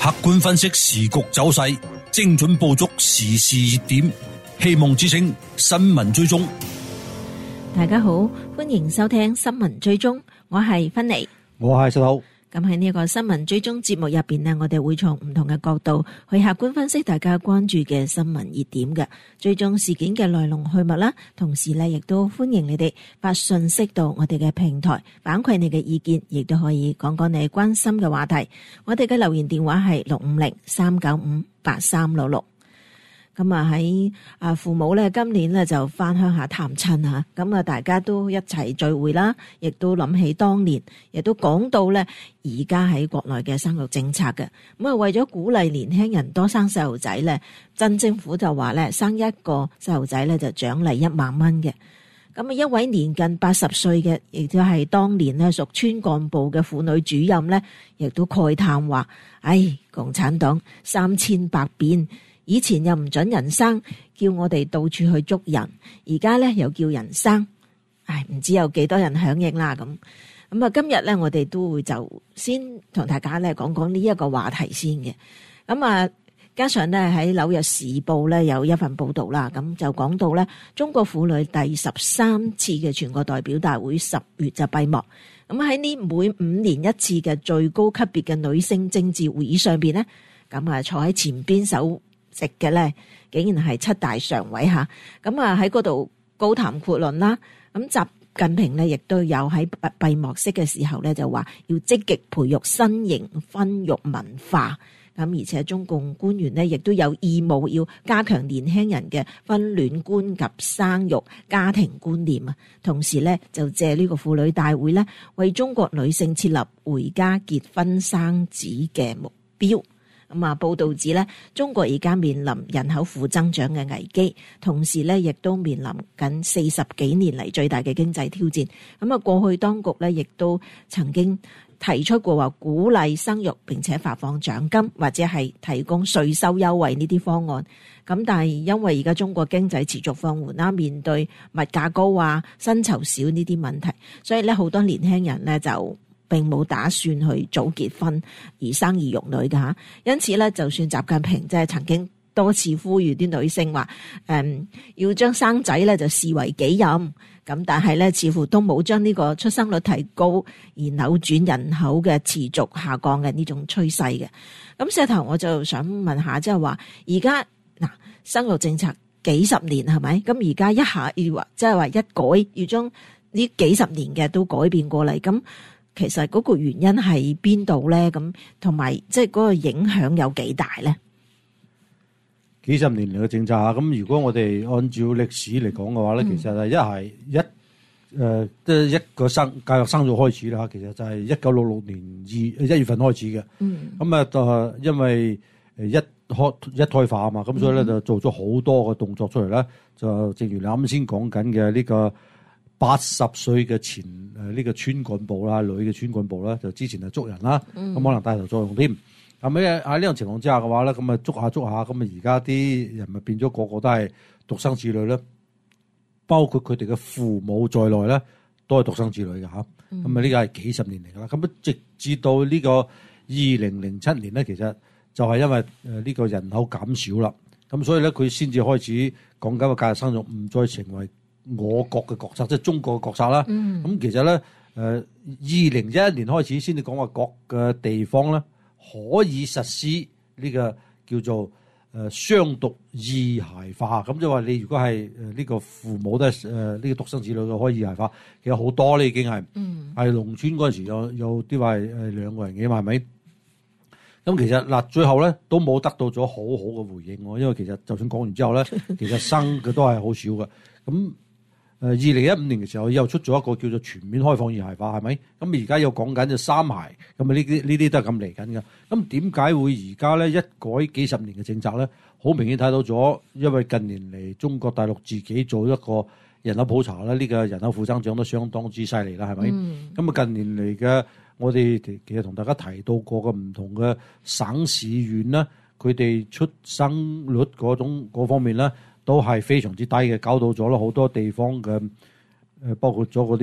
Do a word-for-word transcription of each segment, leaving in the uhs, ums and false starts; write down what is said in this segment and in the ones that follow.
客觀分析時局走勢，精準捕捉時事熱點，希望之聲新聞追蹤。 大家好，歡迎收聽新聞追蹤，我係芬妮， 我係石頭。 咁喺呢個新聞追蹤節目入邊呢，我哋會從唔同嘅角度去客觀分析大家關注嘅新聞熱點嘅，追蹤事件嘅來龍去脈啦。同時呢，亦都歡迎你哋發信息到我哋嘅平台，反饋你嘅意見，亦都可以講講你關心嘅話題。我哋嘅留言電話係六五零三九五八三六六。咁啊喺啊父母咧今年咧就翻鄉下探親啊，咁啊大家都一齊聚會啦，亦都諗起當年，亦都講到咧而家喺國內嘅生育政策嘅。咁啊為咗鼓勵年輕人多生細路仔咧，鎮政府就話咧生一個細路仔咧就獎勵一萬蚊嘅。咁啊一位年近八十歲嘅，亦都係當年咧屬村幹部嘅婦女主任咧，亦都慨嘆話：唉，共產黨三千百變。以前又唔准人生，叫我哋到處去捉人，而家咧又叫人生，唉，唔知有幾多人響應啦咁。咁啊，今日咧我哋都會就先同大家咧講講呢一個話題先嘅。咁啊，加上咧喺紐約時報咧有一份報道啦，咁就講到咧中國婦女第十三次嘅全國代表大會十月就閉幕。咁喺呢每五年一次嘅最高級別嘅女性政治會議上邊咧，咁啊坐喺前邊手食嘅咧，竟然係七大常委吓，咁啊喺嗰度高談闊論啦。咁習近平咧亦都有喺閉幕式嘅時候咧就話要積極培育新型婚育文化。咁而且中共官員咧亦都有義務要加強年輕人嘅婚戀觀及生育家庭觀念啊。同時咧就借呢個婦女大會咧，為中國女性設立回家結婚生子嘅目標。咁啊，報道指咧，中國而家面臨人口負增長嘅危機，同時咧亦都面臨緊四十幾年嚟最大嘅經濟挑戰。咁啊，過去當局咧亦都曾經提出過話鼓勵生育，並且發放獎金或者係提供稅收優惠呢啲方案。咁但係因為而家中國經濟持續放緩啦，面對物價高啊、薪酬少呢啲問題，所以咧好多年輕人咧就並冇打算去早結婚而生兒育女㗎吓，因此咧，就算習近平即係曾經多次呼籲啲女性話，誒、嗯、要將生仔咧就視為己任，咁但係咧似乎都冇將呢個出生率提高而扭轉人口嘅持續下降嘅呢種趨勢嘅。咁石頭我就想問下，即係話而家嗱生育政策幾十年係咪？咁而家一下要話即係話一改，要將呢幾十年嘅都改變過嚟咁。其實嗰個原因係邊度咧？咁同埋即係嗰個影響有幾大咧？ 幾十年嚟嘅政策啊，咁如果我哋按照歷史嚟講嘅話咧，嗯、其實係一係一誒即係一個生教育生育開始啦。其實就係一九六六年二一月份開始嘅。嗯。咁啊，就因為誒一開一胎化啊嘛，咁所以咧就做咗好多個動作出嚟咧。就正如你啱先講緊嘅呢個八十歲嘅前誒呢個村幹部啦，女嘅村幹部啦，就之前係捉人啦，咁、嗯、可能帶頭作用添。後尾喺呢種情況之下嘅話咧，咁啊捉下捉下，咁啊而家啲人咪變咗個個都係獨生子女咧，包括佢哋嘅父母在內咧，都係獨生子女嘅嚇。咁啊呢個係幾十年嚟㗎啦。咁啊直至到呢個二零零七年咧，其實就係因為誒呢個人口減少啦，咁所以咧佢先至開始講緊個教育生育唔再成為我國嘅國策，即係中國嘅國策啦。咁、嗯、其實咧，誒二零一一年開始先至講話各嘅地方咧可以實施呢個叫做誒雙獨二孩化。咁即係話你如果係誒呢個父母都係誒呢個獨生子女嘅可以二孩化，其實好多咧已經係。係、嗯、農村嗰陣時有有啲話係誒兩個人嘅嘛，係咪？咁其實嗱，最後咧都冇得到咗好好嘅回應喎，因為其實就算講完之後咧，其實生嘅都係好少嘅。咁誒二零一五年嘅時候又出咗一個叫做全面開放二孩化，係咪？咁而家又講緊就三孩，咁啊呢啲呢啲都係咁嚟緊嘅。咁點解會而家咧一改幾十年嘅政策咧？好明顯睇到咗，因為近年嚟中國大陸自己做一個人口普查啦，呢個人口負增長都相當之犀利啦，係咪？咁啊、嗯、近年嚟嘅我哋其實同大家提到過嘅唔同嘅省市縣啦，佢哋出生率嗰種嗰方面咧，都係非常之低嘅，搞到咗啦好多地方嘅誒，包括咗嗰啲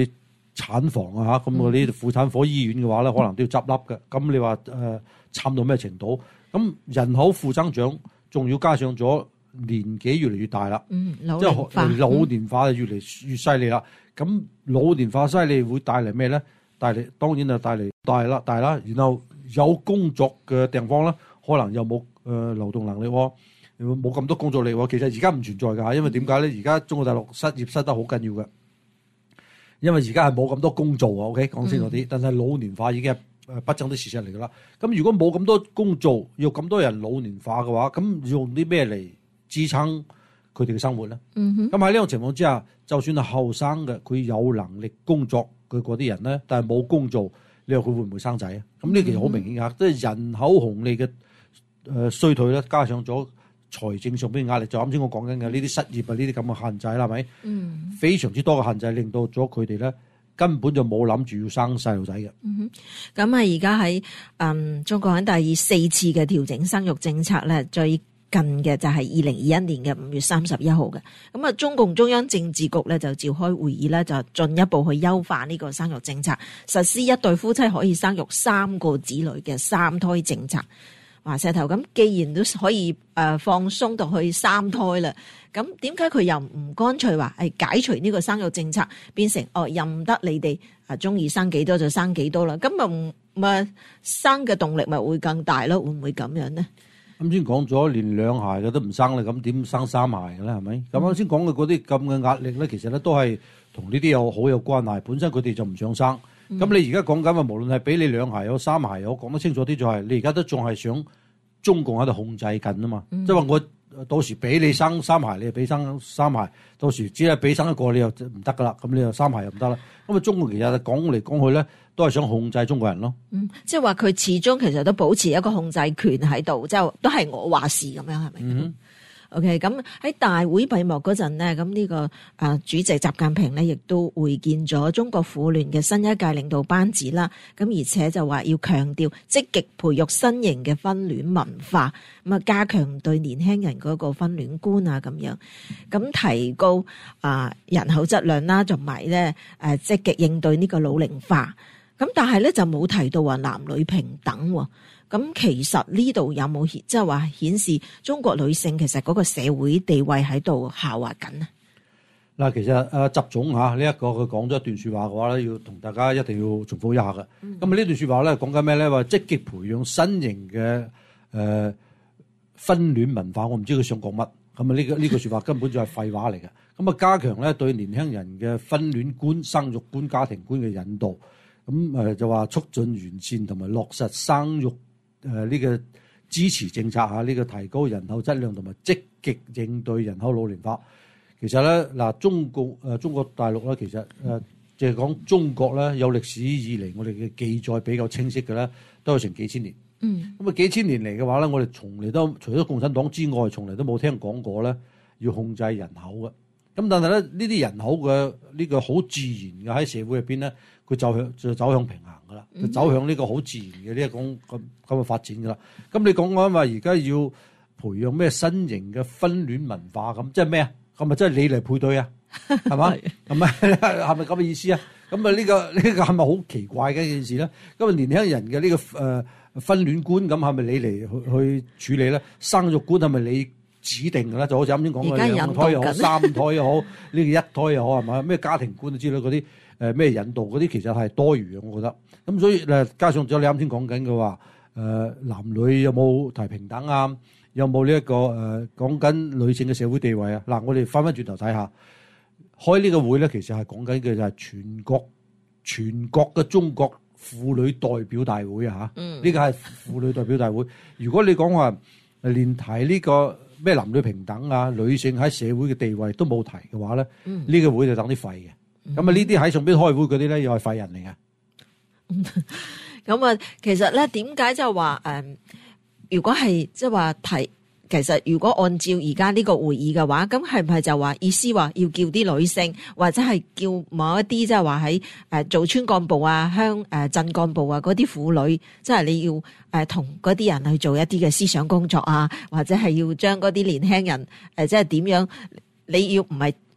產房啊嚇，咁嗰啲婦產科醫院嘅話咧，可能都要執笠嘅。咁你話誒慘到咩程度？咁人口負增長，仲要加上咗年紀越嚟越大啦， 嗯，老即年化， 係老年化越嚟越犀利啦。咁老年化犀利會帶嚟咩咧？帶嚟當然就帶嚟大啦大啦，然後有工作嘅地方咧，可能又冇誒勞動能力喎，冇咁多工作力喎。其實而家唔存在㗎，因為點解咧？而家中國大陸失業失得好緊要嘅。因為而家係冇咁多工做啊 ，OK 講清楚啲。但係老年化已經係誒不爭的事實嚟㗎啦。咁如果冇咁多工做，要咁多人老年化嘅話，咁用啲咩嚟支撐佢哋嘅生活咧？ 嗯哼， 咁喺呢種情況之下，就算係後生嘅，佢有能力工作嘅嗰啲人咧，但係冇工做，你話佢會唔會生仔啊？咁呢其實好明顯㗎，即係人口紅利嘅誒衰退咧，加上咗財政上邊嘅壓力，就啱先我講緊嘅呢啲失業啊，呢啲咁嘅限制啦，係咪？ 嗯， 非常之多嘅限制，令到咗佢哋咧根本就冇諗住要生細路仔嘅。 嗯哼，咁啊，而家喺嗯中國喺第四次嘅調整生育政策咧，最近嘅就係二零二一年嘅五月三十一號嘅。咁啊，中共中央政治局咧就召開會議咧，就進一步去優化呢個生育政策，實施一對夫妻可以生育三個子女嘅三胎政策。話石頭咁，既然都可以誒放鬆到去三胎啦，咁點解佢又唔乾脆話係解除呢個生育政策，變成哦任得你哋啊中意生幾多就生幾多啦？咁咪咪生嘅動力咪會更大咯？會唔會咁樣呢？ 啱先講咗，連兩孩嘅都唔生啦，咁點生三孩嘅咧？係咪？咁啱先講嘅嗰啲咁嘅壓力咧，其實咧都係同呢啲有好有關係。本身佢哋就唔想生。咁、嗯、你而家講緊啊，無論係俾你兩孩有三孩有，講得清楚啲就係、是，你而家都仲係想中共喺度控制緊啊嘛。即係話我到時俾你生三孩，你就俾生三孩；到時只係俾生一個，你又唔得噶啦。咁你又三孩又唔得啦。咁啊，中共其實講嚟講去咧，都係想控制中國人咯。嗯，即係話佢始終其實都保持一個控制權喺度，即係都係我話事咁樣，係咪？嗯。OK， 咁喺大會閉幕嗰陣呢，咁呢個啊主席習近平呢亦都會見咗中國婦聯嘅新一屆領導班子啦。咁而且就話要強調積極培育新型嘅婚戀文化，咁啊加強對年輕人嗰個婚戀觀啊咁樣，咁提高啊人口質量啦，同埋咧誒積極應對呢個老齡化。咁但係咧就冇提到話男女平等喎。咁其實呢度有冇顯即係話顯示中國女性其實嗰個社會地位喺度下滑緊啊？嗱，其實誒習總嚇呢一個佢講咗一段説話嘅話咧，要同大家一定要重複一下嘅。咁啊、嗯、呢段説話咧講緊咩咧？話積極培養新型嘅誒、呃、婚戀文化，我唔知佢想講乜。咁啊呢個呢個説話根本就係廢話嚟嘅。咁啊加強咧對年輕人嘅婚戀觀、生育觀、家庭觀嘅引導。咁誒就話促進完善同埋落實生育。誒呢、呃這個支持政策嚇，呢、這個提高人口質量同埋積極應對人口老齡化。其實咧嗱，中國誒、呃、中國大陸咧，其實誒即係講中國咧，有歷史以嚟我哋嘅記載比較清晰嘅咧，都有成幾千年。嗯。咁啊幾千年嚟嘅話咧，我哋從嚟都除咗共產黨之外，從嚟都冇聽講過咧要控制人口嘅。咁但係咧呢啲人口嘅呢個好自然嘅喺社會入邊咧，佢就向就走向平衡噶啦，就走向呢個好自然嘅呢一種咁咁嘅發展噶啦。咁你講講話而家要培養咩新型嘅婚戀文化咁，即係咩啊？咁咪即係你嚟配對啊？係嘛？係咪係咪咁嘅意思啊？咁啊呢個呢個係咪好奇怪嘅一件事咧？咁啊年輕人嘅呢、這個誒、呃、婚戀觀咁係咪你嚟去去處理咧？生育觀係咪你指定嘅咧？就好似啱先講嘅兩胎又好，三胎又好，呢個一胎又好係咪？咩家庭觀之類嗰啲誒咩引導嗰啲，其實係多餘嘅，我覺得。咁所以誒加上咗你啱先講緊嘅話，誒、呃、男女有冇提平等啊？有冇呢一個誒講緊女性嘅社會地位啊？嗱，我哋翻翻轉頭睇下，開呢個會咧，其實係講緊嘅就係全國全國嘅中國婦女代表大會啊！嚇、嗯，呢個係婦女代表大會。如果你講話連提呢個咩男女平等啊，女性喺社會嘅地位都冇提嘅話咧，呢、嗯、個會就等啲廢嘅。咁啊，呢啲喺上邊開會嗰啲咧，又係廢人嚟嘅。 咁啊，其實咧點解就話誒？如果係即係話提，其實如果按照而家呢個會議嘅話，咁係唔係就話意思話要叫啲女性，或者係叫某一啲即係話喺誒做村幹部啊、鄉誒鎮幹部啊嗰啲婦女，即係你要誒同嗰啲人去做一啲嘅思想工作啊，或者係要將嗰啲年輕人誒即係點樣？你要唔係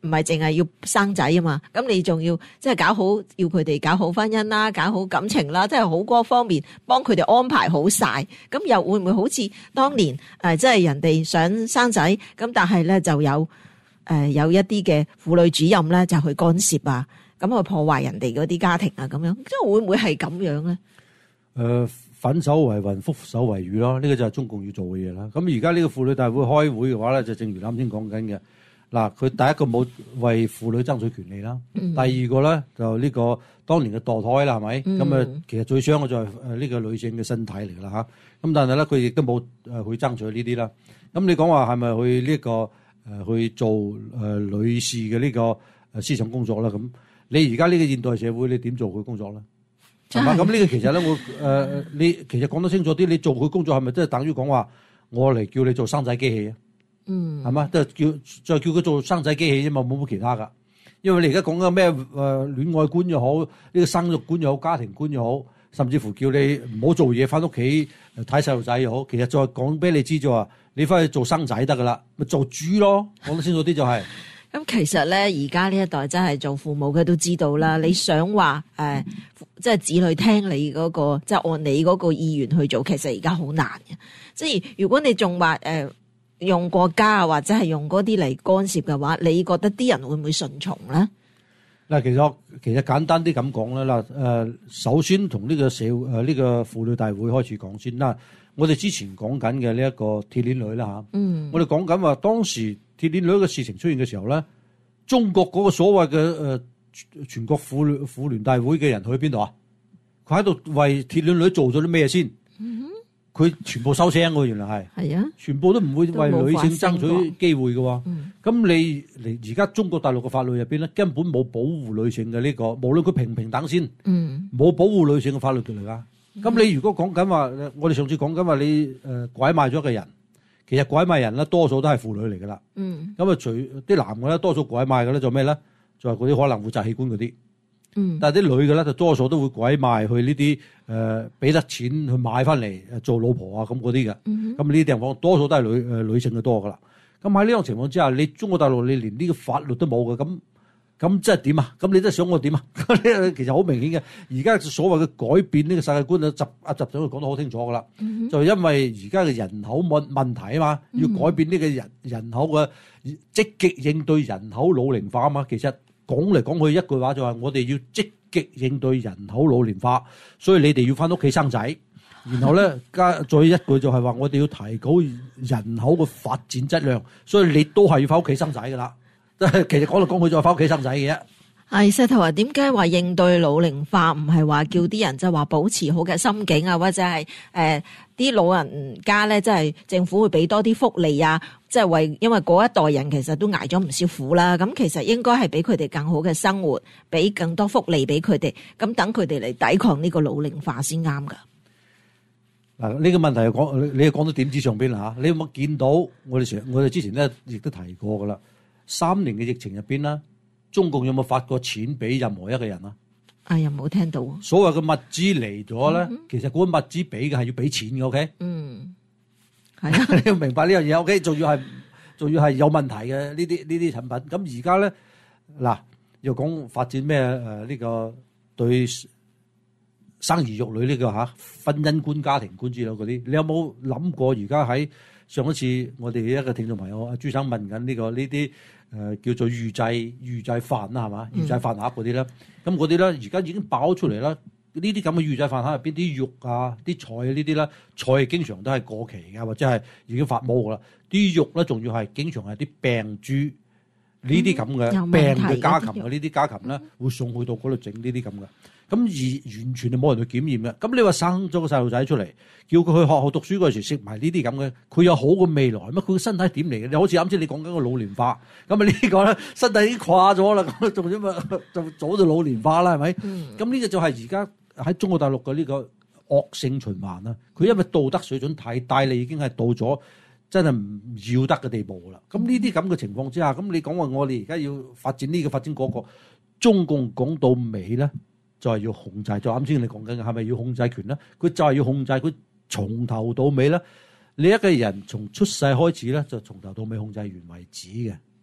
唔係淨係要生仔啊嘛，咁你仲要即係搞好，要佢哋搞好婚姻啦，搞好感情啦，即係好多方面幫佢哋安排好晒。咁又會唔會好似當年誒，即係人哋想生仔，咁但係咧就有誒、呃、有一啲嘅婦女主任咧就去干涉啊，咁去破壞人哋嗰啲家庭啊，咁樣即係會唔會係咁樣咧？誒、 呃，反手為雲，覆手為雨咯，呢、這個就係中共要做嘅嘢啦。咁而家呢個婦女大會開會嘅話咧，就正如啱先講緊嘅。嗱，佢第一個冇為婦女爭取權利啦，嗯、第二個咧就呢個當年嘅墮胎啦，係咪？咁啊、嗯，其實最傷嘅就係誒呢個女性嘅身體嚟㗎啦嚇。咁但係咧，佢亦都冇誒去爭取呢啲啦。咁你講話係咪去呢、這個誒、呃、去做誒、呃、女士嘅呢個誒思想工作啦？咁你而家呢個現代社會，你點做佢工作咧？係嘛？咁呢個其實咧，我誒、呃、你其實講得清楚啲，你做佢工作係咪即係等於講話我嚟叫你做生仔機器啊？嗯，係嘛，都係叫再叫佢做生仔機器啫嘛，冇冇其他噶。因為你而家講緊咩誒戀愛觀又好，呢、這個生育觀又好，家庭觀又好，甚至乎叫你唔好做嘢，翻屋企睇細路仔又好。其實再講俾你知就話，你翻去做生仔得噶啦，咪做豬咯。講得清楚啲就係、是。 咁其實咧，而家呢一代真係做父母嘅都知道啦。你想話誒、呃，即係子女聽你嗰、那個，即係按你嗰個意願去做，其實而家好難嘅。即係如果你仲話誒。呃用國家啊，或者係用嗰啲嚟干涉嘅話，你覺得啲人會唔會順從咧？ 嗱，其實其實簡單啲咁講啦，嗱，誒，首先從呢個社誒呢、這個婦女大會開始講先啦。我哋之前講緊嘅呢一個鐵鏈女啦吓，嗯，我哋講緊話當時鐵鏈女嘅事情出現嘅時候咧，中國嗰個所謂嘅誒全國婦婦聯大會嘅人去邊度啊？佢喺度為鐵鏈女做咗啲咩先？嗯佢全部收聲喎，原來係，係啊，全部都唔會為女性爭取機會嘅喎。咁、嗯、你嚟而家中國大陸嘅法律入邊咧，根本冇保護女性嘅呢、這個，無論佢平唔平等先，冇、嗯、保護女性嘅法律嚟㗎。咁、嗯、你如果講緊話，我哋上次講緊話你誒、呃、拐賣咗嘅人，其實拐賣人咧多數都係婦女嚟㗎啦。咁啊、嗯，除啲男嘅咧，多數拐賣嘅咧就咩咧？就係嗰啲可能會摘器官嗰啲。嗯，但係啲女嘅咧就多數都會拐賣去呢啲誒俾得錢去買翻嚟誒做老婆啊咁嗰啲嘅，咁呢啲地方多數都係女誒、呃、女性嘅多噶啦。咁喺呢種情況之下，你中國大陸你連呢個法律都冇嘅，咁咁即係點啊？咁你真係想我點啊？其實好明顯嘅，而家所謂嘅改變呢個世界觀啊，習阿習總佢講得好清楚噶啦，嗯、就係因為而家嘅人口問問題啊嘛，要改變呢個人人口嘅積極應對人口老齡化啊嘛，其實。講嚟講去一句話就係我哋要積極應對人口老年化，所以你哋要翻屋企生仔，然後咧加再一句就係話我哋要提高人口嘅發展質量，所以你都係要翻屋企生仔噶啦。即係其實講嚟講去就係翻屋企生仔嘅啫。係石頭話點解話應對老齡化唔係話叫啲人即係話保持好嘅心境啊，或者係誒啲老人家咧，即係政府會俾多啲福利啊，即係為因為嗰一代人其實都捱咗唔少苦啦，咁其實應該係俾佢哋更好嘅生活，俾更多福利俾佢哋，咁等佢哋嚟抵抗呢個老齡化先啱噶。嗱，呢個問題係講你係講到點子上邊啦吓，你有冇見到我哋成我哋之前咧亦都提過噶啦，三年嘅疫情入邊啦。中共有冇發過錢俾任何一個人啊？啊，又冇聽到。所謂嘅物資嚟咗咧，嗯、其實嗰個物資俾嘅係要俾錢嘅，OK？嗯，係啊，你要明白呢樣嘢，OK？仲要係仲要係有問題嘅呢啲呢啲產品。咁而家咧，嗱又講發展咩誒呢個對生兒育女呢、這個嚇、啊、婚姻觀、家庭觀之類嗰啲，你有冇諗過而家喺上一次我哋一個聽眾朋友阿朱生問緊呢、這個呢啲？誒、呃、叫做預製預製飯啦，係嘛？預製飯盒嗰啲咧，咁嗰啲咧而家已經爆出嚟啦。呢啲咁嘅預製飯盒入邊啲肉啊、啲菜啊呢啲咧，菜經常都係過期嘅，或者係已經發毛㗎啦。啲肉咧仲要係經常係啲病豬呢啲咁嘅病嘅家禽啊，呢啲家禽咧會送去到嗰度整呢啲咁嘅。咁而完全係冇人去檢驗嘅。咁你話生咗個細路仔出嚟，叫佢去學校讀書嗰時食埋呢啲咁嘅，佢有好嘅未來乜？佢個身體點嚟嘅？你好似啱先你講緊個老年化，咁啊呢個咧身體已經垮咗啦，咁仲點啊？就早就老年化啦，係咪？咁呢、嗯、個就係而家喺中國大陸嘅呢個惡性循環啦。佢因為道德水準太低，你已經係到咗真係唔要得嘅地步啦。咁呢啲咁嘅情況之下，咁你講話我哋而家要發展呢、這個發展嗰、那個，中共講到尾咧。就係要控制，就啱先你講緊嘅係咪要控制權咧？佢就係要控制佢從頭到尾咧。你一個人從出世開始咧，就從頭到尾控制完為止嘅。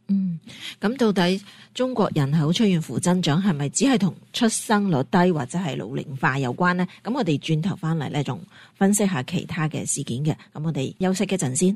嗯，咁到底中國人口出現負增長係咪只係同出生率低或者係老齡化有關呢？咁我哋轉頭翻嚟咧，仲分析下其他嘅事件嘅。咁我哋休息一陣先。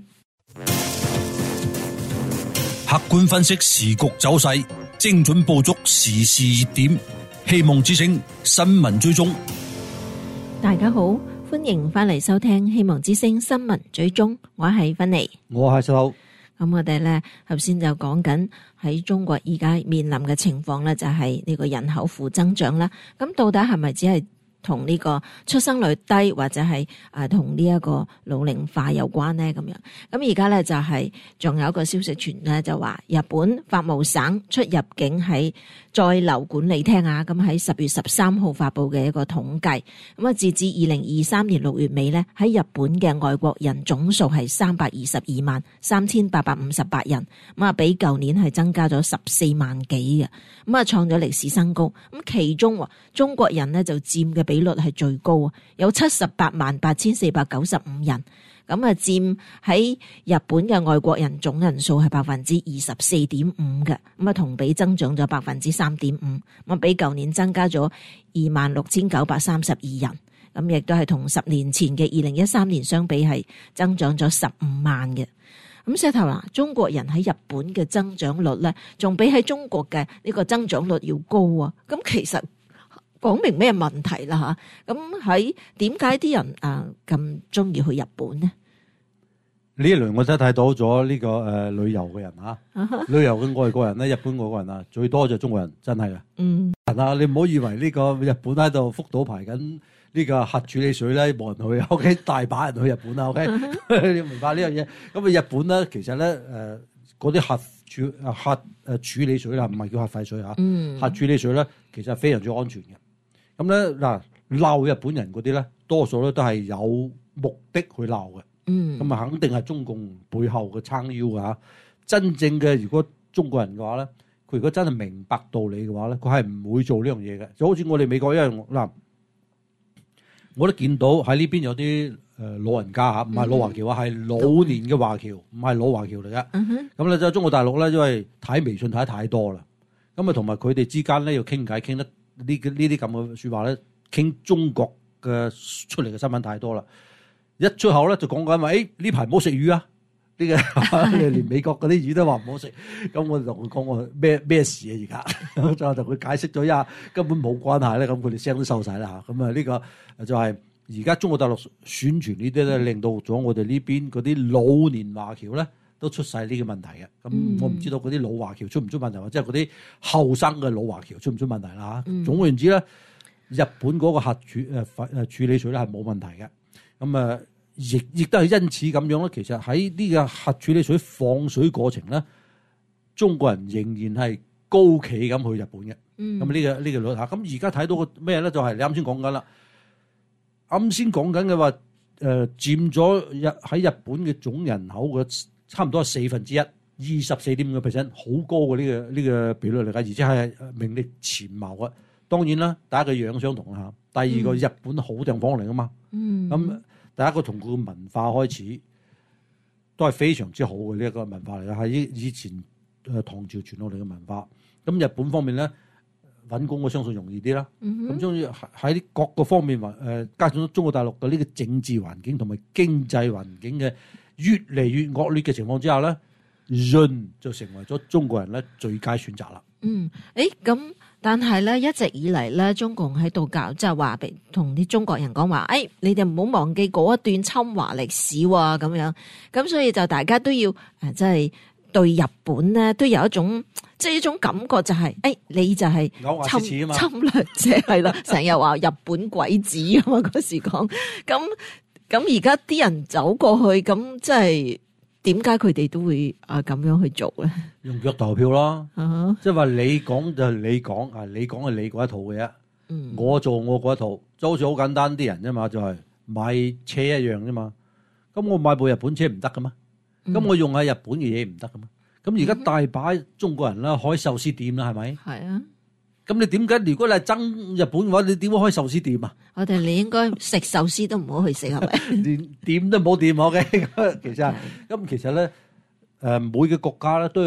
客觀分析時局走勢，精準捕捉時事熱點，希望之聲新聞追蹤。 大家好，歡迎翻嚟收聽希望之聲新聞追蹤，我係芬妮， 我係石頭。 咁我哋咧頭先就講緊喺中國而家面臨嘅情況咧，就係呢個人口負增長啦。咁到底係咪只係同呢個出生率低或者係誒同呢一個老齡化有關呢？咁樣咁而家咧就係仲有一個消息傳咧，就話日本法務省出入境喺在留管理廳啊，咁喺十月十三號發布嘅一個統計，咁啊截至二零二三年六月尾咧，喺日本嘅外國人總數係三百二十二萬三千八百五十八人，咁啊比舊年係增加咗十四萬幾嘅，咁啊創咗歷史新高。咁其中中國人呢就佔嘅比率係最高啊，有七十八萬八千四百九十五人。咁啊，佔喺日本嘅外國人總人數係百分之二十四點五嘅，咁啊同比增長咗百分之三點五，咁啊比舊年增加咗二萬六千九百三十二人，咁亦都係同十年前嘅二零一三年相比係增長咗十五萬嘅。咁石頭啦，中國人喺日本嘅增長率咧，仲比喺中國嘅呢個增長率要高啊！咁其實講明咩問題啦吓？咁喺點解啲人啊咁中意去日本呢？ 呢一輪我真係睇到咗呢、這個誒、呃、旅遊嘅人啊，旅遊嘅外國人咧，日本外國人啊，最多就中國人，真係嘅。嗯，嗱，你唔好以為呢個日本喺度福島排緊呢個核處理水咧，冇人去 ，OK， 大把人去日本啦 ，OK， 你要明白呢樣嘢。咁啊，日本咧，其實咧誒嗰啲核處啊核誒處理水啦，唔係叫核廢水嚇，嗯、核處理水咧其實非常之安全嘅。咁咧嗱，鬧日本人嗰啲咧，多數咧都係有目的去鬧嘅。嗯，咁啊，肯定係中共背後嘅撐腰啊！真正嘅如果中國人嘅話咧，佢如果真係明白道理嘅話咧，佢係唔會做呢樣嘢嘅。就好似我哋美國一樣嗱，我都見到喺呢邊有啲誒老人家嚇，唔係老華僑啊，係、嗯、老年嘅華僑，唔係老華僑嚟嘅。咁咧就中國大陸咧，因為睇微信睇得太多啦，咁啊同埋佢哋之間咧要傾偈傾得呢呢啲咁嘅説話咧，傾中國嘅出嚟嘅新聞太多啦。一出口咧就講緊話，誒呢排唔好食魚啊！呢、這個連美國嗰啲魚都話唔好食，咁我就同佢講我咩咩事啊而家，就同佢解釋咗一下，根本冇關係咧，咁佢哋聲都收晒啦嚇。咁啊呢個就係而家中國大陸宣傳呢啲咧，令到咗我哋呢邊嗰啲老年華僑咧都出晒呢個問題嘅。咁、嗯、我唔知道嗰啲老華僑出唔出問題，或者係嗰啲後生嘅老華僑出唔出問題啦嚇。嗯、總而言之咧，日本嗰個核處誒誒處理水咧係冇問題嘅。咁啊，亦亦都係因此咁樣咧。其實喺呢個核處理水放水過程咧，中國人仍然係高企咁去日本嘅。咁呢、嗯這個呢、這個率嚇，咁而家睇到個咩咧？就係、是、你啱先講緊啦。啱先講緊嘅話，誒、呃、佔咗日喺日本嘅總人口嘅差唔多係四分之一，二十四點五個 percent， 好高嘅呢、這個呢、這個比率嚟㗎，而且係名列前茅啊。當然啦，第一個樣相同啦嚇，第二個、嗯、日本好地方嚟㗎嘛。嗯，咁第一個同佢嘅文化開始都係非常之好嘅呢一個文化嚟嘅，係以以前誒唐朝傳落嚟嘅文化。咁日本方面咧揾工，我相信容易啲啦。咁終於喺各個方面誒、呃，加上中國大陸嘅呢個政治環境同埋經濟環境嘅越嚟越惡劣嘅情況之下咧，潤就成為咗中國人咧最佳選擇啦。嗯， 誒咁。但係咧，一直以嚟咧，中共喺度教，即係話俾同啲中國人講話，誒、哎，你哋唔好忘記嗰一段侵華歷史喎、啊，咁樣，咁所以就大家都要誒，即係對日本咧都有一種即係一種感覺、就是，就係誒，你就係侵侵略者係啦，成日話日本鬼子啊嘛，嗰時講，咁咁而家啲人走過去，咁即係。點解佢哋都會啊咁樣去做咧？ 用腳投票咯，即係話你講就係你講，啊你講係你嗰一套嘅啫，嗯、我做我嗰一套，就好似好簡單啲人啫嘛，就係、是、買車一樣啫嘛。咁我買部日本車唔得噶嘛？咁、嗯、我用下日本嘅嘢唔得噶嘛？咁而家大把中國人啦，開壽司店啦，係咪？係啊。咁你點解？如果你係憎日本嘅話，你點會開壽司店啊？ 我哋你應該食壽司都唔好去食，係咪？ 連店都冇店，我嘅。其實咁其實咧，誒每個國家咧都有佢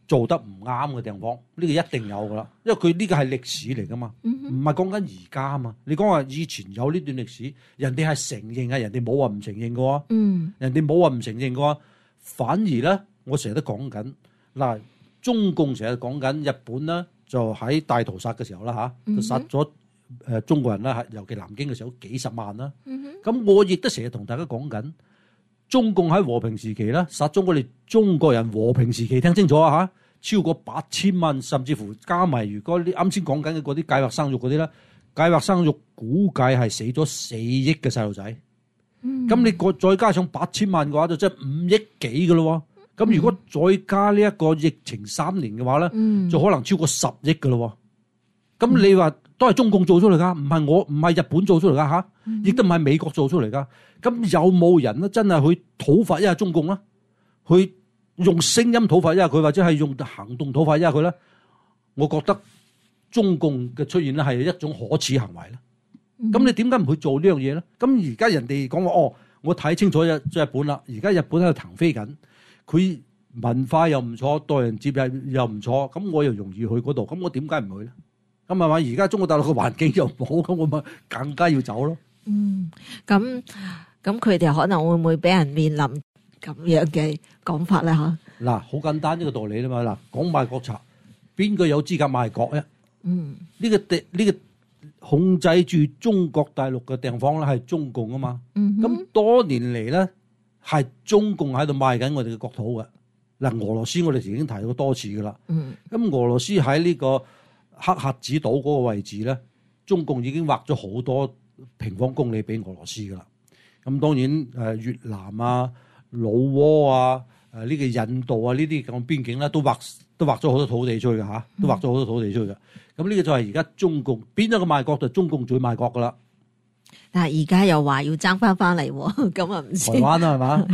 做得唔啱嘅地方，呢、這個一定有噶啦，因為佢呢個係歷史嚟噶嘛，唔係講緊而家啊嘛。你講話以前有呢段歷史，人哋係承認啊，人哋冇話唔承認嘅喎， 嗯， 人哋冇話唔承認嘅喎，反而咧，我成日都講緊嗱，中共成日講緊日本咧，就喺大屠殺嘅時候啦嚇，就殺咗誒中國人啦，尤其南京嘅時候幾十萬啦。咁、嗯、我亦都成日同大家講緊，中共喺和平時期咧殺咗我哋中國人和平時期，聽清楚啊嚇！超過八千萬，甚至乎加埋，如果你啱先講緊嘅嗰啲計劃生育嗰啲咧，計劃生育估計係死咗四億嘅細路仔。咁、嗯、你個再加上八千萬嘅話，就即係五億幾嘅咯。咁、嗯、如果再加呢一個疫情三年嘅話咧，嗯、就可能超過十億嘅咯。咁你話都係中共做出嚟㗎，唔係我唔係日本做出嚟㗎嚇，亦都唔係美國做出嚟㗎。咁有冇人咧真係去討伐一下中共啦？去用聲音討伐一下佢，或者係用行動討伐一下佢咧？我覺得中共嘅出現咧係一種可恥行為啦。咁、嗯、你點解唔去做呢樣嘢咧？咁而家人哋講話哦，我睇清楚日日本啦，而家日本喺度騰飛緊，佢文化又唔錯，待人接物又唔錯，咁我又容易去嗰度，咁我點解唔去咧？咁係嘛？而家中國大陸嘅環境又唔好，咁我咪更加要走咯。嗯， 咁咁佢哋可能會唔會俾人面臨咁樣嘅講法咧？吓，嗱， 好簡單呢個道理啦嘛。嗱，講賣國賊，邊個有資格賣國咧？嗯，呢、這個地呢、這個控制住中國大陸嘅地方咧，係中共啊嘛。嗯，咁多年嚟咧，係中共喺度賣緊我哋嘅國土嘅。嗱，俄羅斯我哋已經提過多次噶啦。嗯，咁俄羅斯喺呢個黑客子島嗰個位置咧，中共已經劃咗好多平方公里俾俄羅斯噶啦。咁當然誒越南啊、老撾啊、誒、這、呢個印度啊呢啲咁邊境咧，都劃都劃咗好多土地出去嘅嚇，都劃咗好多土地出去嘅。咁呢個就係而家中共邊一個賣國就中共最賣國噶啦。 但係而家又話要爭翻翻嚟，咁啊唔知。 台灣啦係嘛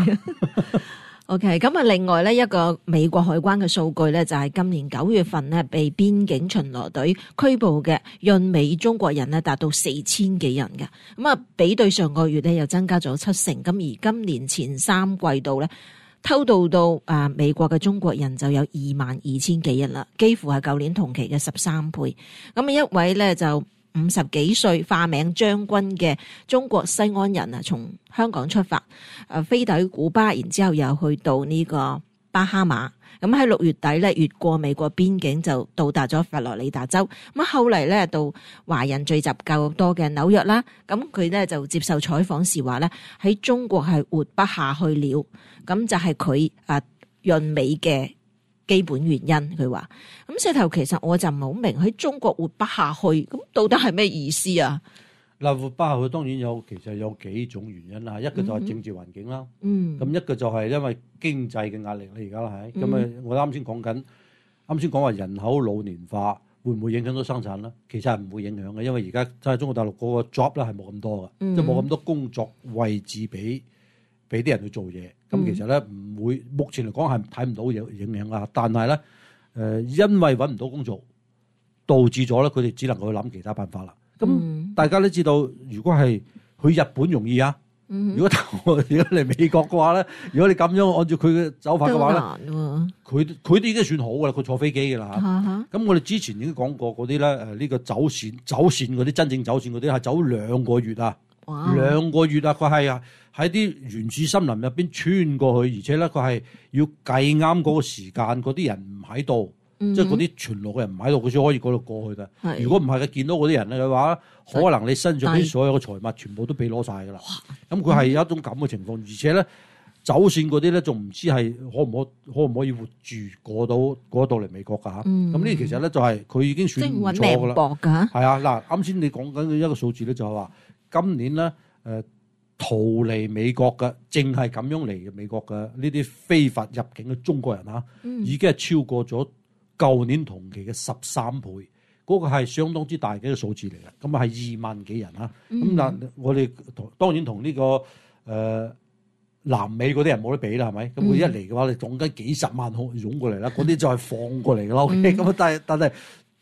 ？OK， 咁啊，另外咧一個美國海關嘅數據咧，就係今年九月份咧被邊境巡邏隊拘捕嘅印美中國人咧達到四千幾人嘅，咁啊比對上個月咧又增加咗七成，咁而今年前三季度咧偷渡到啊美國嘅中國人就有二萬二千幾人啦，幾乎係舊年同期嘅十三倍。咁啊一位咧就五十幾歲化名將軍嘅中國西安人啊，從香港出發，誒飛抵古巴，然之後又去到呢個巴哈馬，咁喺六月底咧越過美國邊境就到達咗佛羅里達州，咁後嚟咧到華人聚集較多嘅紐約啦，咁佢咧就接受採訪時話咧喺中國係活不下去了，咁就係佢啊印美嘅基本原因。佢話咁石頭，其實我就唔係好明喺中國活不下去，咁到底係咩意思啊？ 嗱，活不下去當然有，其實有幾種原因啦。一個就係政治環境啦，嗯，咁一個就係因為經濟嘅壓力啦。而家係咁啊，我啱先講緊，啱先講話人口老年化會唔會影響到生產咧？其實係唔會影響嘅，因為而家真係中國大陸嗰個 job 咧係冇咁多嘅，嗯、即係冇咁多工作位置俾俾啲人去做嘢。咁、嗯、其實咧唔會，目前嚟講係睇唔到有影響啊。但係咧，誒、呃，因為揾唔到工作，導致咗咧佢哋只能夠去諗其他辦法啦。咁、嗯、大家都知道，如果係去日本容易啊，嗯、如果如果嚟美國嘅話咧，如果你咁樣按照佢嘅走法嘅話咧，佢佢哋已經算好噶啦，佢坐飛機嘅啦。咁、啊、我哋之前已經講過嗰啲咧，誒、這、呢個走線走線嗰啲真正走線嗰啲係走兩個月啊，哇兩個月啊，佢係啊喺啲原始森林入邊穿過去，而且咧佢係要計啱嗰個時間，嗰啲人唔喺度。嗯、即係嗰啲巡邏嘅人唔喺度，佢先可以嗰度過去㗎。是如果唔係，佢見到嗰啲人嘅話，可能你身上啲所有嘅財物全部都俾攞晒㗎啦。咁佢係有一種咁嘅情況，而且咧走線嗰啲咧仲唔知係可唔可可唔可以活住過到過到嚟美國㗎嚇。咁呢、嗯、其實咧就係佢已經算唔錯㗎啦。係啊，嗱，啱先你講緊嘅一個數字咧就係話今年咧誒、呃、逃離美國嘅，淨係咁樣嚟嘅美國嘅呢啲非法入境嘅中國人嚇，嗯、已經係超過咗舊年同期嘅十三倍，嗰、那個係相當之大嘅一個數字嚟嘅，咁啊係二萬幾人啊，咁嗱、嗯、我哋當然同呢、這個誒、呃、南美嗰啲人冇得比啦，係咪？咁佢一嚟嘅話，你講緊幾十萬湧過嚟啦，嗰啲就係放過嚟嘅啦。OK，咁、嗯、但係但係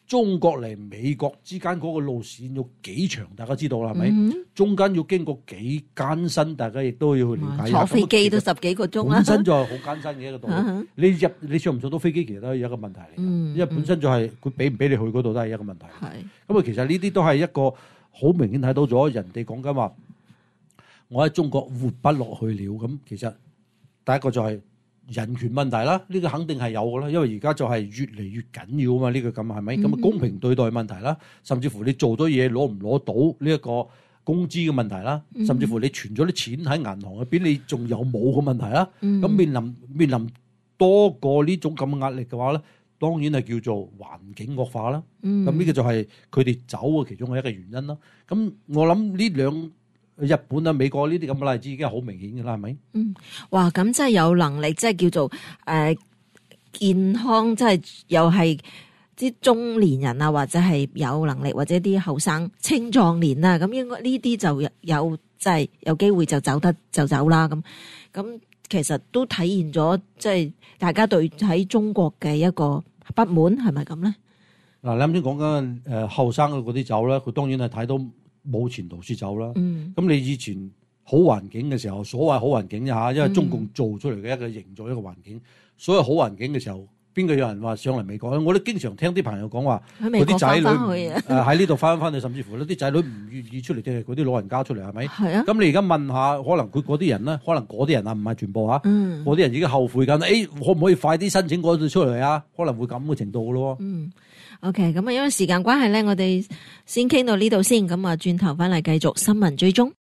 中國嚟美國之間嗰個路線要幾長，大家知道啦，係咪？ 嗯、 中間要經過幾艱辛，大家亦都要去了解。 坐飛機都十幾個鐘啦， 本身就係好艱辛嘅一個道理。 嗯、 你入你上唔上到飛機，其實都係一個問題嚟、嗯。因為本身就係佢俾唔俾你去嗰度都係一個問題。係咁啊，其實呢啲都係一個好明顯睇到咗人哋講緊話，我喺中國活不落去了。咁其實第一個就係人權問題啦，呢、這個肯定係有嘅啦，因為而家就係越嚟越緊要啊嘛，呢、這個咁係咪？咁啊公平對待問題啦，甚至乎你做咗嘢攞唔攞到呢一個工資嘅問題啦，甚至乎你存咗啲錢喺銀行入邊，你仲有冇嘅問題啦？咁、嗯、面臨面臨多過呢種咁嘅壓力嘅話咧，當然係叫做環境惡化啦。咁、嗯、呢個就係佢哋走嘅其中嘅一個原因啦。咁我諗呢兩。日本啊、美國呢啲咁嘅例子已經係好明顯嘅啦，係咪？ 嗯，哇，咁真係有能力，即係叫做誒、呃、健康，即係又係啲中年人啊，或者係有能力，或者啲後生青壯年啊，咁應該呢啲就有即係有機會就走得就走啦。咁咁其實都體現咗即係大家對喺中國嘅一個不滿，係咪咁咧？嗱，你啱先講緊誒後生嘅嗰啲走咧，佢當然係睇到冇前途先走啦。咁、嗯、你以前好環境嘅時候，所謂好環境啫嚇，因為中共做出嚟嘅一個營造一個環境，所謂好環境嘅時候，邊個有人話上嚟美國？我都經常聽啲朋友講話，嗰啲仔女誒喺呢度翻返去，甚至乎啲仔女唔願意出嚟，定係嗰啲老人家出嚟係咪？係啊。咁你而家問下，可能佢嗰啲人咧，可能嗰啲人啊，唔係全部嚇，嗰、嗯、啲人已經後悔緊。誒、欸，可唔可以快啲申請嗰度出嚟啊？可能會咁嘅程度咯。嗯。OK， 咁啊，因為時間關係咧，我哋先傾到呢度先，咁啊，轉頭翻嚟繼續新聞追蹤，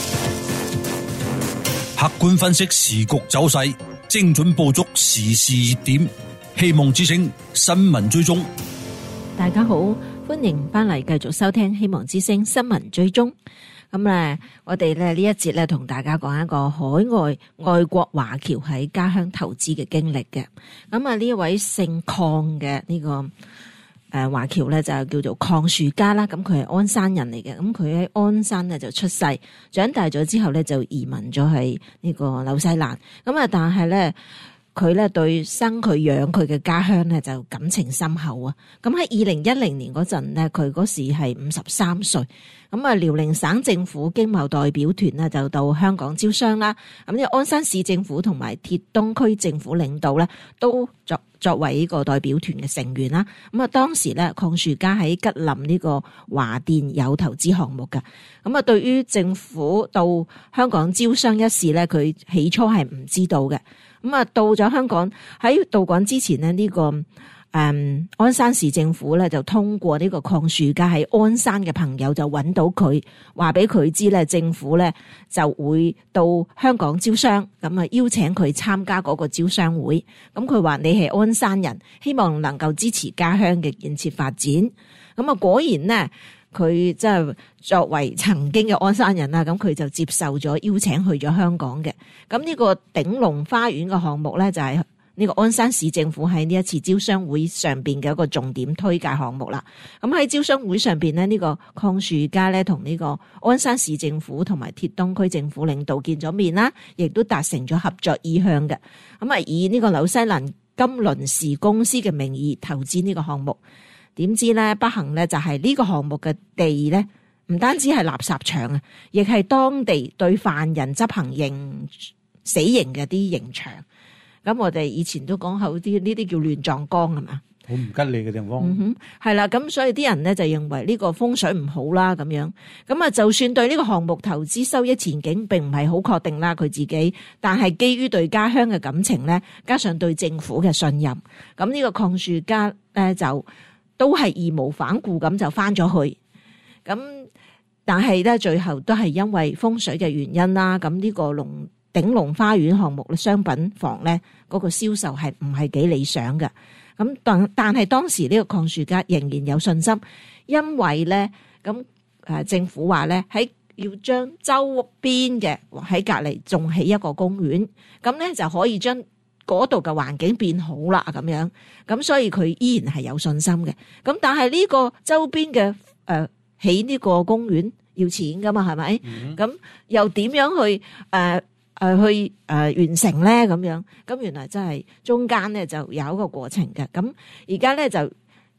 客觀分析時局走勢，精準捕捉時事熱點，希望之聲新聞追蹤。 大家好，歡迎翻嚟繼續收聽希望之聲新聞追蹤。咁咧，我哋咧呢一節咧同大家講一個海外外國華僑喺家鄉投資嘅經歷嘅。咁啊，呢一位姓鄺嘅呢個。誒華僑咧就叫做鄺樹家啦，咁佢係鞍山人嚟嘅，咁佢喺鞍山咧就出世，長大咗之後咧就移民咗喺呢個紐西蘭，咁啊但係咧佢咧對生佢養佢嘅家鄉咧就感情深厚啊，咁喺二零一零年嗰陣咧，佢嗰時係五十三歲，咁啊遼寧省政府經貿代表團呢就到香港招商啦，咁呢鞍山市政府同埋鐵東區政府領導咧都作作為呢個代表團嘅成員啦，咁啊當時咧鄺樹家喺吉林呢個華電有投資項目㗎，咁啊對於政府到香港招商一事咧，佢起初係唔知道嘅，咁啊到咗香港喺到港之前呢，呢、這個。誒、嗯，鞍山市政府咧就通過呢個鄺樹家喺鞍山嘅朋友就揾到佢，話俾佢知咧，政府咧就會到香港招商，咁啊邀請佢參加嗰個招商會。咁佢話你係鞍山人，希望能夠支持家鄉嘅建設發展。咁啊果然呢，佢即係作為曾經嘅鞍山人啦，咁佢就接受咗邀請去咗香港嘅。咁呢個鼎龍花園嘅項目咧就係、是。呢個鞍山市政府喺呢一次招商會上邊嘅一個重點推介項目啦。咁喺招商會上邊呢，呢個鄺樹家咧同呢個鞍山市政府同埋鐵東區政府領導見咗面啦，亦都達成咗合作意向嘅。咁啊，以呢個紐西蘭金輪時公司嘅名義投資呢個項目，點知咧不幸咧就係呢個項目嘅地咧唔單止係垃圾場啊，亦係當地對犯人執行刑死刑嘅啲刑場。咁我哋以前都講好啲呢啲叫亂葬崗係嘛，好唔吉利嘅地方。嗯哼，係啦，咁所以啲人咧就認為呢個風水唔好啦咁樣。咁啊，就算對呢個項目投資收益前景並唔係好確定啦，佢自己，但係基於對家鄉嘅感情咧，加上對政府嘅信任，咁呢個鄺樹家咧就都係義無反顧咁就翻咗去。咁但係咧最後都係因為風水嘅原因啦，咁呢個龍。鼎龍花園項目嘅商品房咧，嗰個銷售係唔係幾理想嘅？咁但但係當時呢個鄺樹家仍然有信心，因為咧咁誒政府話咧喺要將周邊嘅喺隔離仲起一個公園，咁咧就可以將嗰度嘅環境變好啦咁樣。咁所以佢依然係有信心嘅。咁但係呢個周邊嘅誒起呢個公園要錢噶嘛，係咪？咁、嗯、又點樣去誒？呃誒、呃，去誒、呃、完成咧咁樣，咁原來真係中間咧就有一個過程嘅。咁而家咧就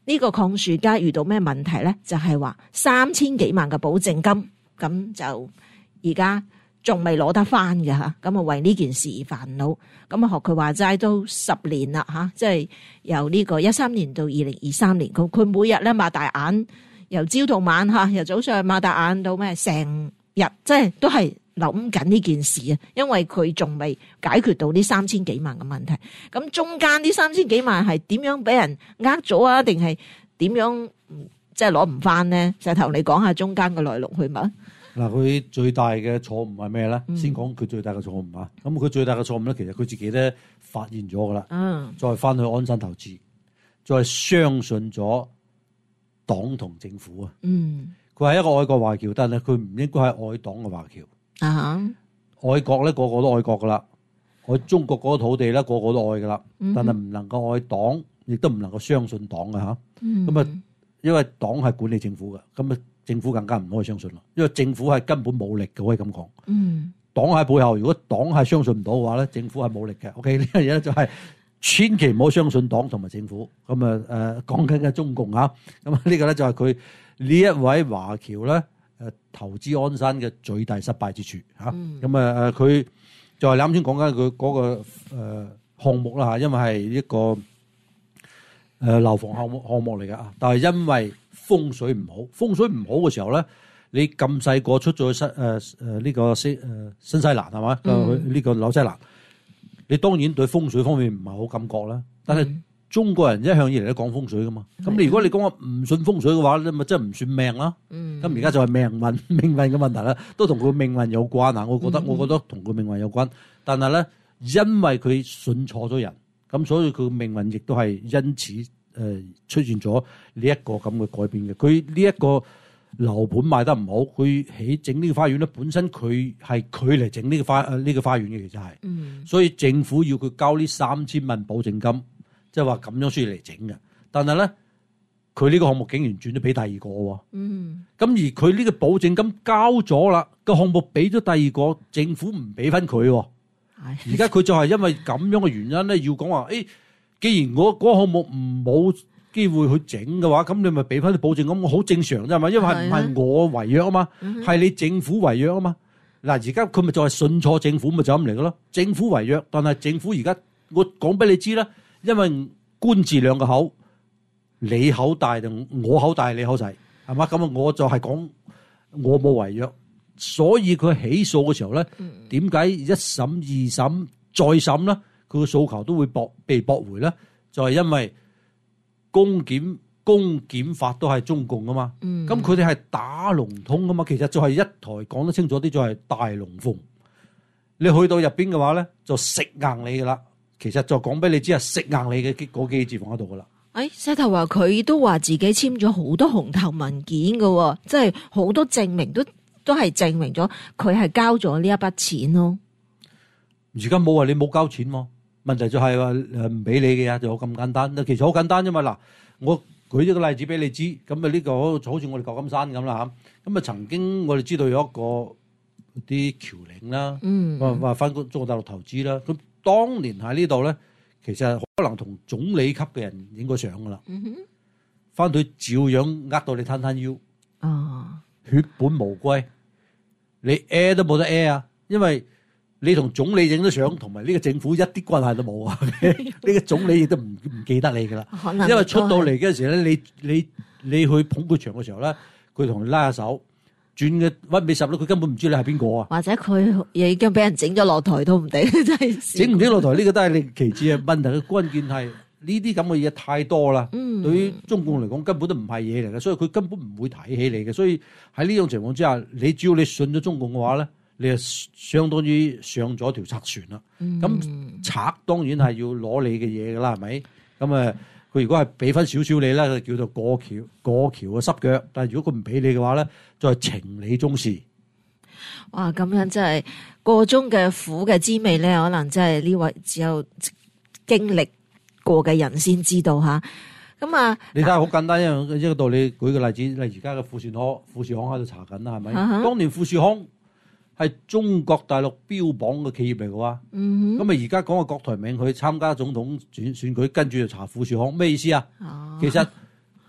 呢個礦樹家遇到咩問題咧？就係話三千幾萬嘅保證金，咁就而家仲未攞得翻嘅嚇，咁啊為呢件事而煩惱。咁啊學佢話齋都十年啦嚇，即係由呢個一三年到二零二三年，佢佢每日咧擘大眼，由朝到晚嚇，由早上擘大眼到咩，成日即係都係諗緊呢件事啊，因為佢仲未解決到呢三千幾萬嘅問題。咁中間呢三千幾萬係點樣俾人呃咗啊？定係點樣即係攞唔翻呢？石頭，你講下中間嘅來龍去脈。 嗱，佢最大嘅錯誤係咩咧？ 嗯、 先講佢最大嘅錯誤啊！咁佢最大嘅錯誤咧，其實佢自己咧發現咗噶啦， 嗯， 再翻去安身投資，再相信咗黨同政府啊！ 嗯， 佢係一個愛國華僑，但係佢唔應該係愛黨嘅華僑。 啊， 愛國咧，個個都愛國噶啦，愛中國嗰個土地咧，個個都愛噶啦， 嗯、 但係唔能夠愛黨，亦都唔能夠相信黨嘅吓。咁、嗯、啊，因為黨係管理政府嘅，咁啊。政府更加唔可以相信啦，因為政府係根本冇力嘅，可以咁講。 嗯， 黨喺背後，如果黨係相信唔到嘅話咧，政府係冇力嘅。OK，呢樣嘢咧就係千祈唔好相信黨同埋政府。咁啊誒，講緊嘅中共啊，咁啊呢個咧就係佢呢一位華僑咧誒投資安山嘅最大失敗之處嚇。咁啊誒，佢就係你啱先講緊佢嗰個誒項目啦嚇，因為係一個誒樓房項目項目嚟嘅啊，但係因為風水唔好，風水唔好嘅時候咧，你咁細個出咗去新誒誒呢個新誒新西蘭係嘛？呢、嗯、個紐西蘭，你當然對風水方面唔係好感覺啦。但係中國人一向以嚟都講風水噶嘛。咁、嗯、你如果你講話唔信風水嘅話，你咪真係唔算命啦。咁而家就係命運命運嘅問題啦，都同佢命運有關啊。我覺得、嗯、我覺得同佢命運有關。但係咧，因為佢信錯咗人，咁所以佢嘅命運亦都係因此。誒、呃、出現咗呢一個咁嘅改變嘅，佢呢一個樓盤賣得唔好，佢起整呢個花園咧，本身佢係佢嚟整呢個花誒呢、呢個花園嘅，其實係，嗯，所以政府要佢交呢三千萬保證金，即係話咁樣需要嚟整嘅。但係咧，佢呢個項目竟然轉咗俾第二個喎，嗯，咁而佢呢個保證金交咗啦，個項目俾咗第二個，政府唔俾翻佢，而家佢就係因為咁樣嘅原因咧，要講話誒。既然我嗰個項目唔冇機會去整嘅話，咁你咪俾翻啲保證金，好正常啫嘛。因為唔係我違約啊嘛，係你政府違約啊嘛。嗱，而家佢咪就係信錯政府，咪就咁嚟嘅咯。政府違約，但係政府而家我講俾你知啦，因為官字兩個口，你口大定我口大，你口細，係嘛？咁啊，我就係講我冇違約，所以佢起訴嘅時候咧，點解一審、二審、再審咧？佢個訴求都會駁被駁回咧，就係、是、因為公檢公檢法都係中共噶嘛，咁佢哋係打龍通噶嘛，其實就係一台講得清楚啲，就係大龍鳳。你去到入邊嘅話咧，就食硬你噶啦。其實就講俾你知係食硬你嘅嗰幾字放喺度噶啦。 誒，石頭話佢都話自己簽咗好多紅頭文件噶，即係好多證明都都係證明咗佢係交咗呢一筆錢咯。 而家冇話你冇交錢喎。問題就係話誒唔俾你嘅呀，就咁簡單。其實好簡單啫嘛。嗱，我舉一個例子俾你知。咁啊呢個好似我哋舊金山咁啦嚇。咁啊曾經我哋知道有一個啲僑領啦，話話翻中國大陸投資啦。咁當年喺呢度咧，其實可能同總理級嘅人應該上噶啦。翻到照樣呃到你攤攤腰，哦，血本無歸，你 A 都冇得 A 啊，因為。你同總理影咗相，同埋呢個政府一啲關係都冇啊！呢個總理亦都唔唔記得你噶啦，因為出到嚟嗰陣時咧，你你你去捧佢場嘅時候咧，佢同你拉下手，轉嘅屈尾十咧，佢根本唔知你係邊個啊！或者佢已經俾人整咗落台都唔定，真係整唔整落台呢個都係你其次嘅問題。嘅關鍵係呢啲咁嘅嘢太多啦，嗯、對於中共嚟講根本都唔係嘢嚟嘅，所以佢根本唔會睇起你嘅。所以喺呢種情況之下，你只要你信咗中共嘅話咧。你就相當於上咗條賊船啦。咁、嗯、賊當然係要攞你嘅嘢噶啦，係咪？咁啊，佢如果係俾翻少少你咧，佢叫做過橋過橋嘅濕腳。但係如果佢唔俾你嘅話咧，就係情理中事。 哇！咁樣真係個中嘅苦嘅滋味咧，可能真係呢位只有經歷過嘅人先知道吓。咁啊， 你睇下好簡單一一個道理，舉個例子，例如而家嘅富士康，富士康喺度查緊啦，係咪？啊、當年富士康。係中國大陸標榜嘅企業嚟嘅話，咁啊而家講個郭台銘去參加總統選選舉，跟住就查富士康，咩意思啊？哦、其實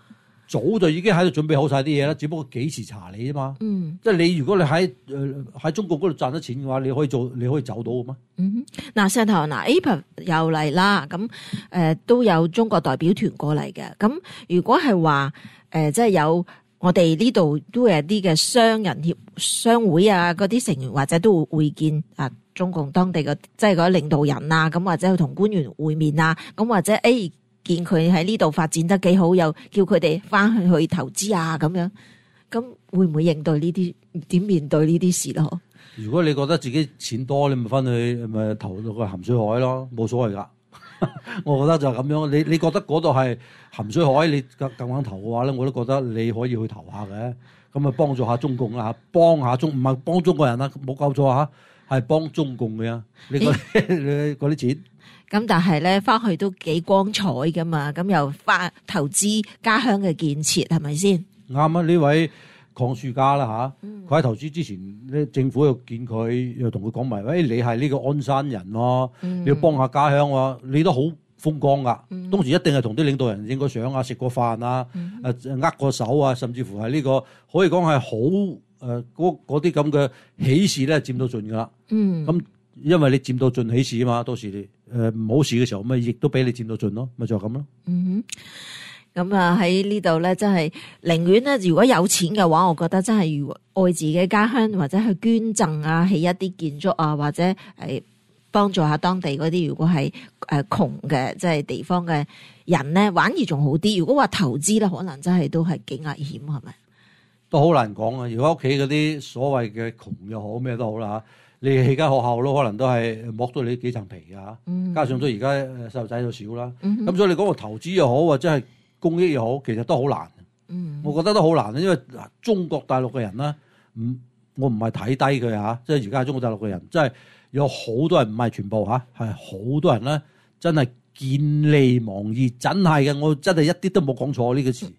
早就已經喺度準備好晒啲嘢啦，只不過幾時查你啫嘛。 嗯， 即係你如果你喺誒喺中國嗰度賺得錢嘅話，你可以做，你可以走到嘅咩？ 嗯哼，嗱，石頭嗱 A P E C 又嚟啦，咁誒、呃、都有中國代表團過嚟嘅。咁如果係話誒，即係有我哋呢度都有啲嘅商人協商會啊，嗰啲成員或者都會會見啊中共當地嘅即係嗰啲領導人啊，咁或者去同官員會面啊，咁或者誒。哎見佢喺呢度發展得幾好，又叫佢哋翻去去投資啊，咁樣，咁會唔會應對呢啲？點面對呢啲事咯？ 如果你覺得自己錢多，你咪翻去咪投到個鹹水海咯，冇所謂噶。我覺得就係咁樣。你你覺得嗰度係鹹水海，你咁咁肯投嘅話咧，我都覺得你可以去投下嘅。咁啊，幫助下中共啦嚇，幫下中唔係幫中國人啊，冇搞錯嚇，係幫中共嘅啊。你嗰啲嗰啲錢。 咁但係咧，翻去都幾光彩噶嘛，咁又翻投資家鄉嘅建設，係咪先？ 啱啊！呢位鄺樹家啦嚇，佢喺投資之前咧，政府又見佢，又同佢講埋，喂，你係呢個鞍山人咯，嗯、你要幫下家鄉喎，你都好風光噶。嗯、當時一定係同啲領導人影個相啊，食過飯啊，誒握過手啊，甚至乎係呢、呢個可以講係好誒嗰嗰啲咁嘅喜事咧，佔到盡噶啦。嗯，咁因為你佔到盡喜事啊嘛，到時你。誒，唔好事嘅時候，咪亦都俾你佔到盡咯，咪就係咁咯。 嗯哼，咁啊喺呢度咧，真係寧願咧，如果有錢嘅話，我覺得真係如果愛自己嘅家鄉，或者去捐贈啊，起一啲建築啊，或者係幫助下當地嗰啲，如果係誒窮嘅即係地方嘅人咧，反而仲好啲。如果話投資咧，可能真係都係幾危險，係咪？都好難講啊！如果屋企嗰啲所謂嘅窮又好，咩都好啦。你起間學校咯，可能都係剝到你幾層皮㗎，嗯、加上咗而家細路仔就少啦，咁、嗯、哼所以你講個投資又好，或者係公益又好，其實都好難。嗯、我覺得都好難，因為中國大陸嘅人咧，唔我唔係睇低佢嚇，即係而家係中國大陸嘅人，真係有好多人唔係全部嚇，係好多人咧真係見利忘義，真係嘅，我真係一啲都冇講錯呢個詞。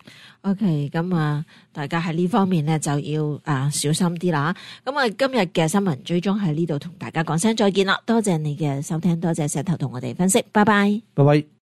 OK，咁啊，大家喺呢方面咧就要啊小心啲啦。咁啊，今日嘅新聞追蹤喺呢度同大家講聲再見啦，多謝你嘅收聽，多謝石頭同我哋分析，拜拜， 拜拜。